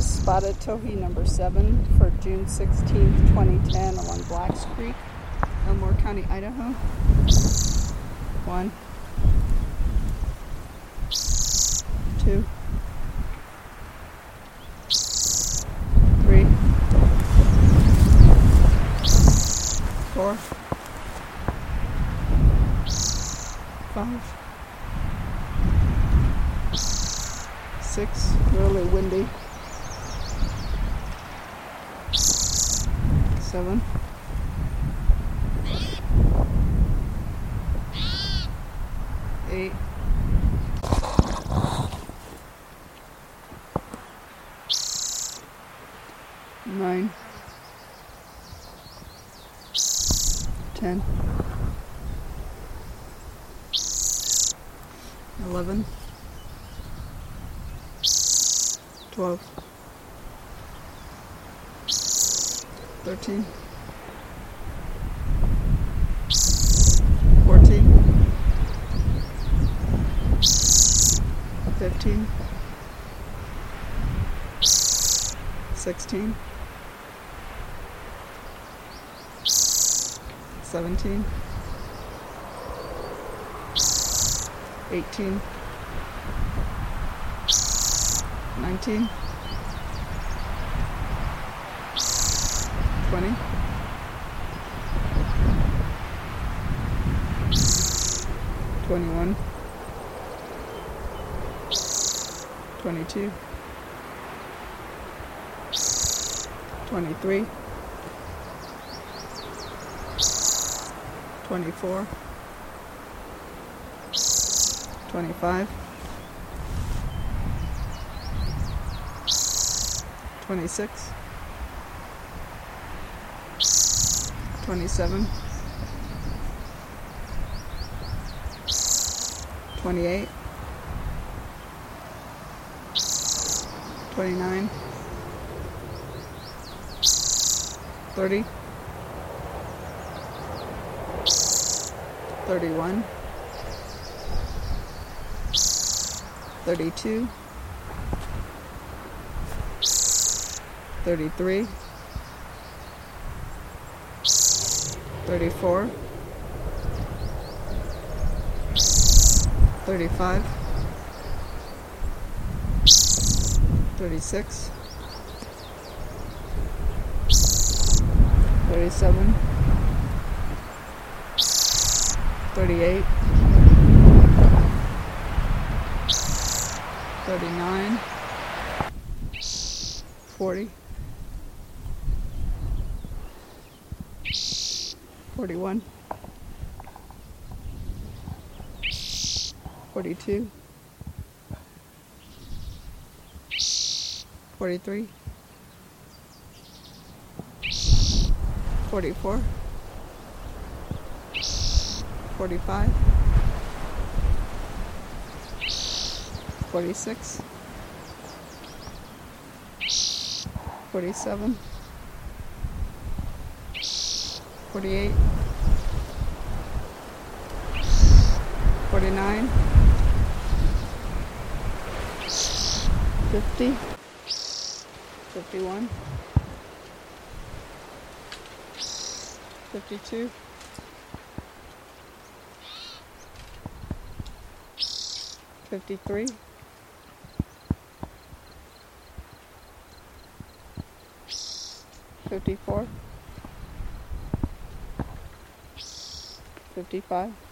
is spotted towhee number 7 for June 16th, 2010 along Blacks Creek, Elmore County, Idaho. 1, 2, 3, 4, 5, 6, really windy, 7, 8, 9, 10, 11, 12, 13, 14, 15, 16, 17, 18, 19, 20, 21, 22, 23, 24, 25, 26, 27, 28, 29, 30, 31, 32, 33, 34, 35, 36, 37, 38, 39, 40, 41, 42, 43, 44, 45, 46, 47, 48, 49, 50, 51, 52, 53, 54, 55,